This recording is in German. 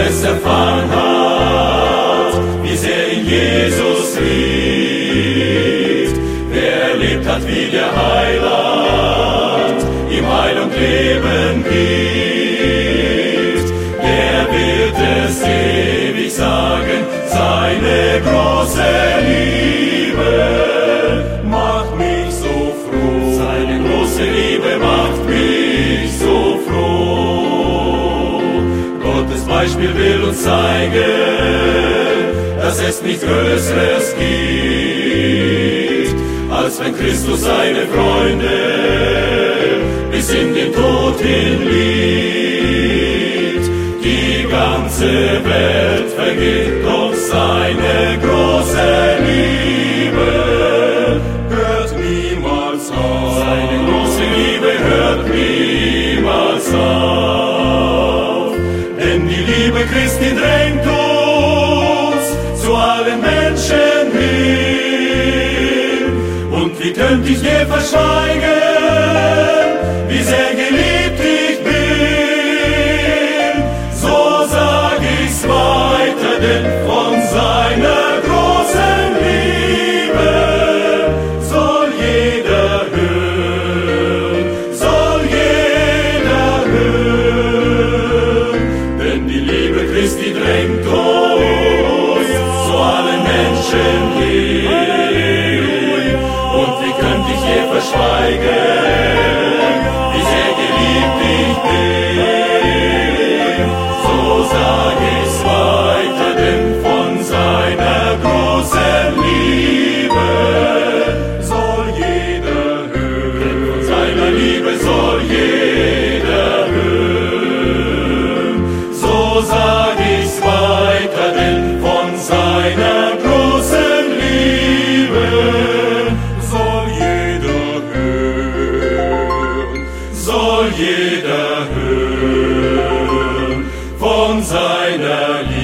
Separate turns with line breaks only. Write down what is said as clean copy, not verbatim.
es erfahren hat, wie sehr ihn Jesus liebt. Wer erlebt hat, wie der Heiland ihm Heil und Leben gibt, der wird es ewig sagen, seine große Liebe macht mich so froh. Seine große Liebe macht mich so froh. Gottes Beispiel will uns zeigen, dass es nichts Größeres gibt, als wenn Christus seine Freunde bis in den Tod hin liebt. Die ganze Welt vergeht, doch seine große Liebe hört niemals auf. Seine große Liebe hört niemals auf. Denn die Liebe Christi drängt uns zu allen Menschen hin. Und wie könnte ich je verschweigen, wie sehr geliebt ich bin? So sag ich's weiter, denn von seiner großen Liebe soll jeder hören, soll jeder hören. Denn die Liebe Christi drängt uns zu allen Menschen hin. Und wie könnte ich je verschweigen, wie sehr geliebt ich bin? So sag ich's weiter, denn von seiner großen Liebe soll jeder hören. Von seiner Liebe soll jeder hören. So sag ich's weiter, denn von seiner großen Liebe soll jeder hören, soll jeder hören von seiner Liebe.